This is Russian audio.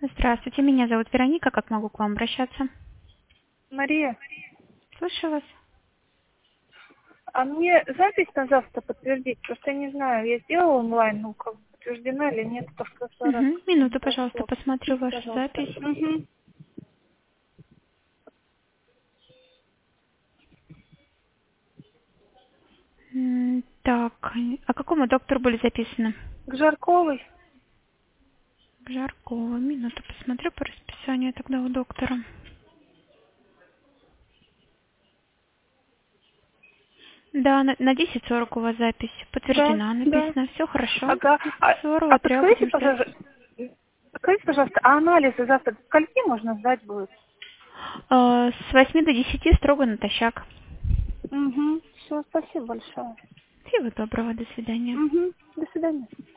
Здравствуйте, меня зовут Вероника. Как могу к вам обращаться? Мария, Слушаю вас. а мне запись на завтра подтвердить? Просто я не знаю, я сделала онлайн, ну, как бы подтверждена или нет, то в прошлый раз Угу. как-то не Минуту, пожалуйста, прошло. посмотрю вашу Пожалуйста. запись. Угу. Так, а к какому доктору были записаны? К Жарковой? К Жаркову. Минуту, посмотрю по расписанию тогда у доктора. Да, на 10:40 у вас запись. Да, Подтверждена, да. написано. Все хорошо. Ага. А 10:40 треба подскажите, будем ждать. пожалуйста, а анализы завтра до скольки можно сдать будет? С 8 до 10 строго натощак. Угу. Все, спасибо большое. Всего доброго, до свидания. Угу. До свидания.